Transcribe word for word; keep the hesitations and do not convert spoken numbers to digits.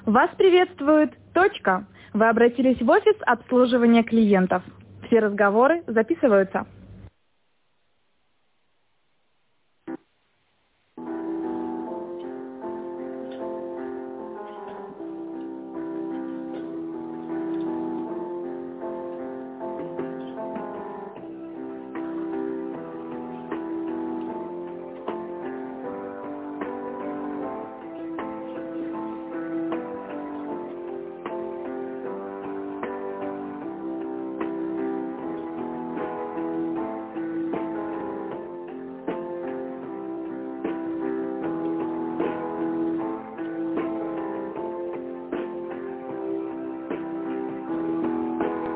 Вас приветствует «Точка». Вы обратились в офис обслуживания клиентов. Все разговоры записываются.